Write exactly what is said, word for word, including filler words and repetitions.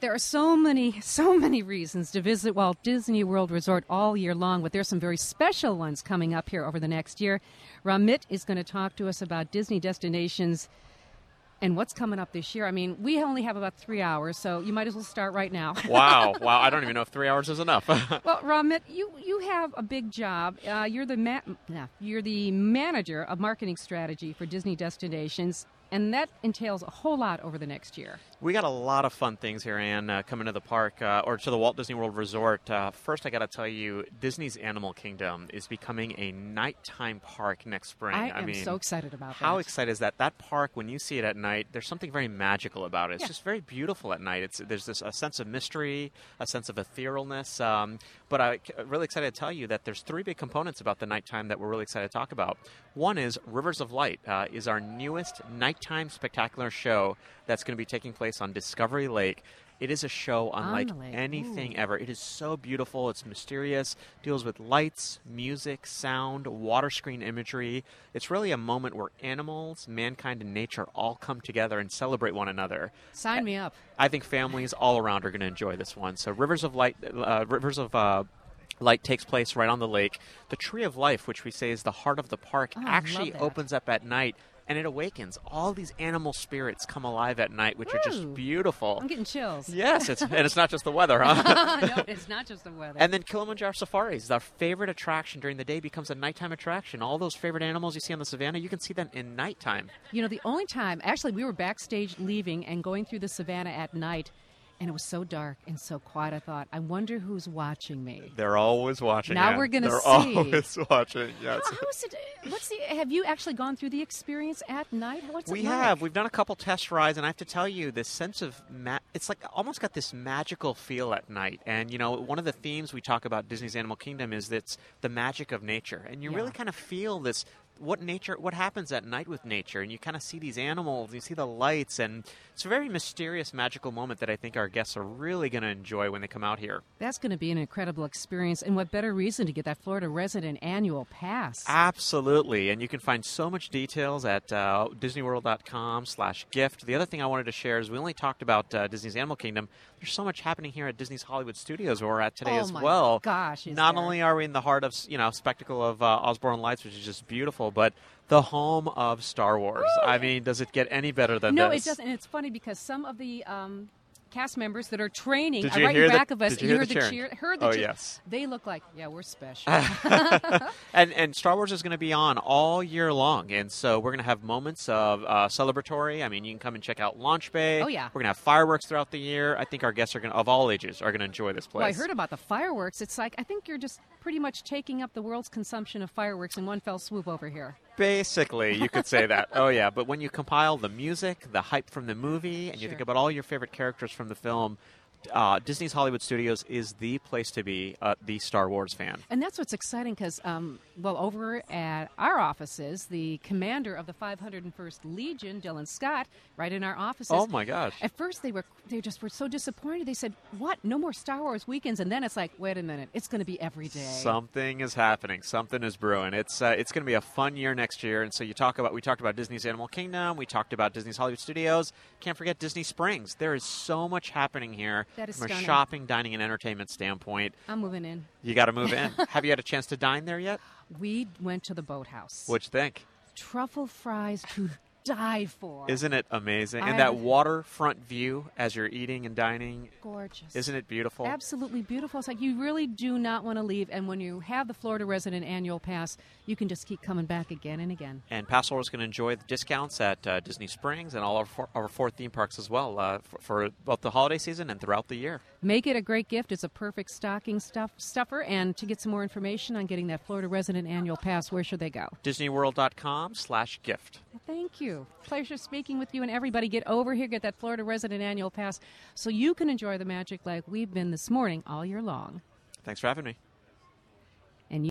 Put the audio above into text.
There are so many, so many reasons to visit Walt Disney World Resort all year long, but there's some very special ones coming up here over the next year. Ramit is going to talk to us about Disney destinations and what's coming up this year. I mean, we only have about three hours, so you might as well start right now. Wow. Wow. I don't even know if three hours is enough. Well, Ramit, you, you have a big job. Uh, you're the ma- nah, you're the manager of marketing strategy for Disney destinations, and that entails a whole lot over the next year. We got a lot of fun things here, Ann, uh, coming to the park, uh, or to the Walt Disney World Resort. Uh, first, I got to tell you, Disney's Animal Kingdom is becoming a nighttime park next spring. I, I am mean, so excited about that. How excited is that? That park, when you see it at night, there's something very magical about it. It's Yeah. just very beautiful at night. It's There's this a sense of mystery, a sense of etherealness. Um, but I'm really excited to tell you that there's three big components about the nighttime that we're really excited to talk about. One is Rivers of Light, uh, is our newest nighttime spectacular show that's going to be taking place on Discovery Lake. It is a show unlike On the lake. anything Ooh. ever. It is so beautiful. It's mysterious. Deals with lights, music, sound, water screen imagery. It's really a moment where animals, mankind, and nature all come together and celebrate one another. Sign me up. I think families all around are going to enjoy this one. So Rivers of Light, uh, Rivers of uh, Light takes place right on the lake. The Tree of Life, which we say is the heart of the park, Oh, I actually love that. opens up at night. And it awakens. All these animal spirits come alive at night, which are Ooh. just beautiful. I'm getting chills. Yes, it's, and it's not just the weather, huh? No, it's not just the weather. And then Kilimanjaro Safaris, our favorite attraction during the day, becomes a nighttime attraction. All those favorite animals you see on the savannah, you can see them in nighttime. You know, the only time, actually, we were backstage leaving and going through the savannah at night, and it was so dark and so quiet. I thought, I wonder who's watching me. They're always watching. Now Ann. we're gonna They're see. always watching. Yes. How, how is it? What's the? Have you actually gone through the experience at night? What's We it like? have. We've done a couple test rides, and I have to tell you, this sense of ma- it's like almost got this magical feel at night. And you know, one of the themes we talk about Disney's Animal Kingdom is that's the magic of nature, and you Yeah. really kind of feel this. What nature? What happens at night with nature? And you kind of see these animals, you see the lights, and it's a very mysterious, magical moment that I think our guests are really going to enjoy when they come out here. That's going to be an incredible experience, and what better reason to get that Florida resident annual pass? Absolutely, and you can find so much details at uh, disneyworld.com slash gift. The other thing I wanted to share is we only talked about uh, Disney's Animal Kingdom. There's so much happening here at Disney's Hollywood Studios where we're at today Oh as my well. gosh, is Not there. only are we in the heart of, you know, spectacle of uh, Osborne Lights, which is just beautiful, but the home of Star Wars. Ooh. I mean, does it get any better than No, this? it doesn't. And it's funny because some of the um, cast members that are training Did are you right hear in the- back of us. did you hear heard the the cheering? cheer. Heard the Oh, cheer. yes. They look like, yeah, we're special. And and Star Wars is going to be on all year long, and so we're going to have moments of uh, celebratory. I mean, you can come and check out Launch Bay. Oh, yeah. We're going to have fireworks throughout the year. I think our guests are going to, of all ages, are going to enjoy this place. Well, I heard about the fireworks. It's like, I think you're just pretty much taking up the world's consumption of fireworks in one fell swoop over here. Basically, you could say that. Oh, yeah. But when you compile the music, the hype from the movie, and you Sure. think about all your favorite characters from the film, uh, Disney's Hollywood Studios is the place to be, uh, the Star Wars fan. And that's what's exciting because, um, well, over at our offices, the commander of the five hundred first Legion, Dylan Scott, right in our offices. Oh, my gosh. At first, they were they just were so disappointed. They said, "What? No more Star Wars weekends?" And then it's like, "Wait a minute! It's going to be every day." Something is happening. Something is brewing. It's uh, it's going to be a fun year next year. And so you talk about we talked about Disney's Animal Kingdom. We talked about Disney's Hollywood Studios. Can't forget Disney Springs. There is so much happening here That is from a stunning. shopping, dining, and entertainment standpoint. I'm moving in. You got to move in. Have you had a chance to dine there yet? We went to the boathouse. What'd you think? Truffle fries to die for. Isn't it amazing? I- And that waterfront view as you're eating and dining. Gorgeous. Isn't it beautiful? Absolutely beautiful. It's like you really do not want to leave. And when you have the Florida Resident Annual Pass, you can just keep coming back again and again. And pass holders can enjoy the discounts at uh, Disney Springs and all our four, our four theme parks as well uh, for, for both the holiday season and throughout the year. Make it a great gift. It's a perfect stocking stuff, stuffer. And to get some more information on getting that Florida Resident Annual Pass, where should they go? DisneyWorld.com slash gift. Well, thank you. Pleasure speaking with you. And everybody, get over here, get that Florida Resident Annual Pass so you can enjoy the magic like we've been this morning all year long. Thanks for having me.